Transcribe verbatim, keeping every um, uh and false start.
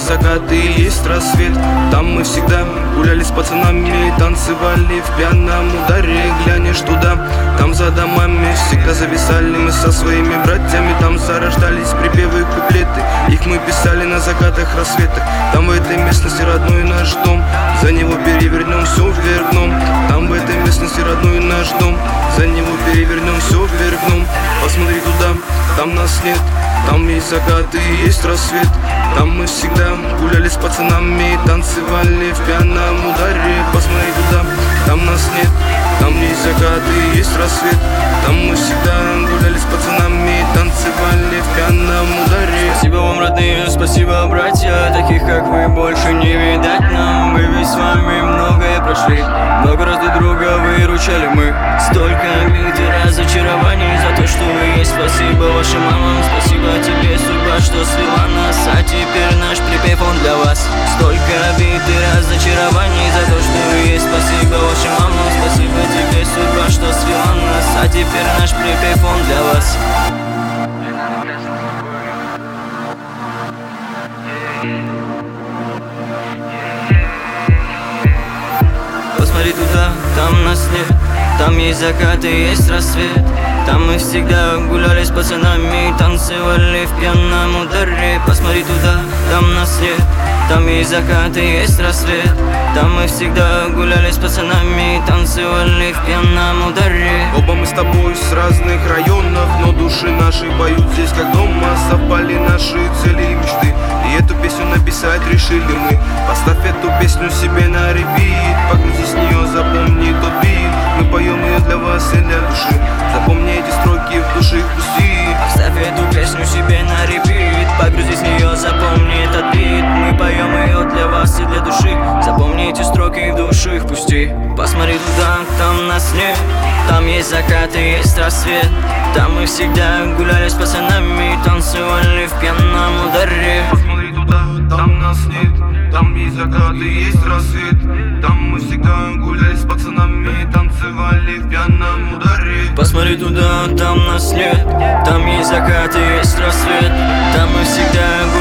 есть закат и есть рассвет. Там мы всегда гуляли с пацанами, танцевали в пьяном ударе. Глянешь туда, там за домами всегда зависали мы со своими братьями. Там зарождались припевы и куплеты, их мы писали на закатах, рассветах. Там в этой местности родной наш дом, за него перевернем все вверх дном. Там в этой местности родной наш дом, за него перевернем все вверх дном. Посмотри туда, там нас нет, там есть закат и есть рассвет. Там мы всегда гуляли с пацанами, танцевали в пьяном ударе. Посмотри туда, там нас нет, там есть закат и есть рассвет. Там мы всегда гуляли с пацанами, танцевали в пьяном ударе. Спасибо вам, родные, спасибо, братья. Таких, как вы, больше не видать нам. Мы ведь с вами многое прошли, много раз друг друга выручали мы. Столько обид и разочарований за то, что вы есть. Спасибо вашим мамам, спасибо тебе, судьба, что свела нас. А теперь наш припев, он для вас. Столько обид и разочарований за то, что вы есть. Спасибо вашим мамам, спасибо тебе, судьба, что свела нас. А теперь наш припев, он для вас. Посмотри туда, там нас нет, там есть закат и есть рассвет. Там мы всегда гуляли с пацанами, танцевали в пьяном ударе. Посмотри туда, там нас нет, там есть закат и есть рассвет. Там мы всегда гуляли с пацанами, танцевали в пьяном ударе. Оба мы с тобой с разных районов, но души наши поют здесь как дома. Совпали наши цели и мечты, и эту песню написать решили мы. Поставь эту песню себе на репит, погрузись в нее, запомни тот бит. Мы поем ее для вас и для души, запомни эти строки, в души их пусти. Поставь эту песню себе на репит, погрузись в нее, запомни этот бит. Мы поем ее для вас и для души, запомни эти строки, в души их пусти. Посмотри туда, там нас нет, там есть закат и есть рассвет. Там мы всегда гуляли с пацанами, танцевали в пьяном ударе. Посмотри туда, там нас нет, там есть закат и есть рассвет. Там мы всегда гуляли с пацанами, танцевали в пьяном ударе. Посмотри туда, там нас нет, там есть закат и есть рассвет. Там мы всегда гуляли